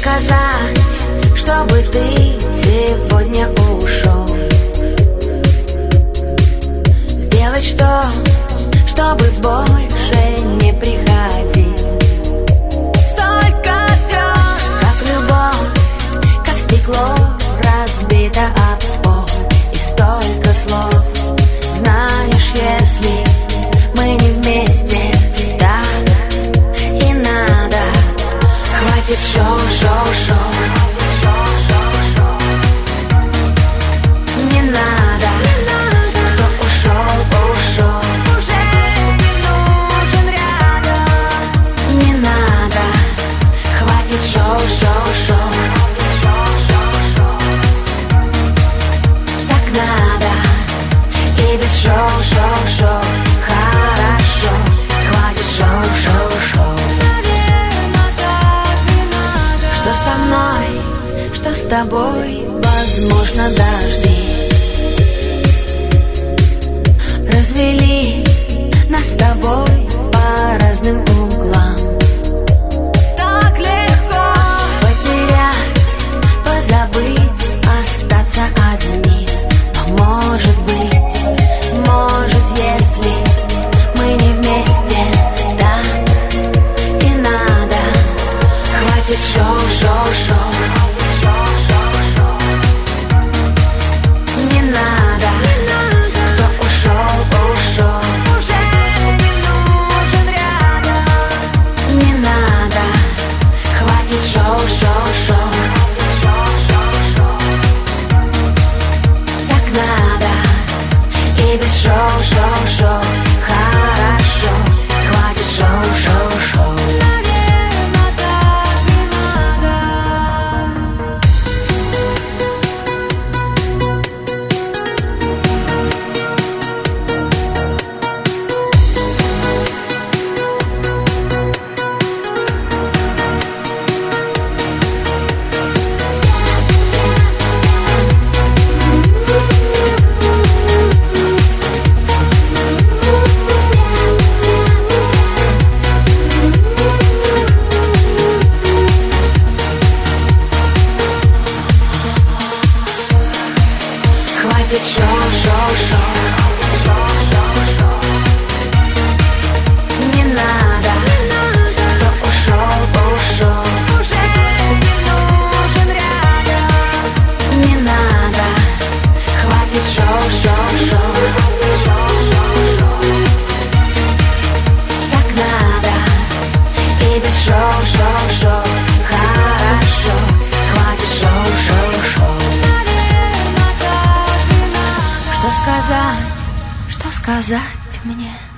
сказать, чтобы ты сегодня ушел? Сделать что, чтобы больше не приходить? Столько звезд, как любовь, как стекло разбито об пол. И столько слов, знаешь, если мы не вместе, так и надо. Хватит шоу-шоу-шоу, не надо. Кто ушел, ушел, уже не нужен рядом. Не надо, хватит шоу-шоу-шоу, так надо. И без шоу-шоу-шоу хорошо. Хватит шоу-шоу-шоу. Что со мной, что с тобой, возможно, дожди развели нас с тобой по разным углам. Так легко потерять, позабыть, остаться одни. Но может быть, может, если мы не вместе, так и надо. Хватит шоу-шоу-шоу, не надо. Кто ушел, ушел, уже не нужен рядом. Не надо, хватит шоу-шоу-шоу, так надо. И без шоу-шоу-шоу хорошо. Хватит шоу-шоу-шоу. Хватит шоу-шоу-шоу, не надо. Кто ушел, ушел, уже не нужен рядом. Не надо, хватит шоу-шоу-шоу, так надо. И без шоу-шоу-шоу хорошо. Хватит шоу-шоу-шоу. Что сказать мне?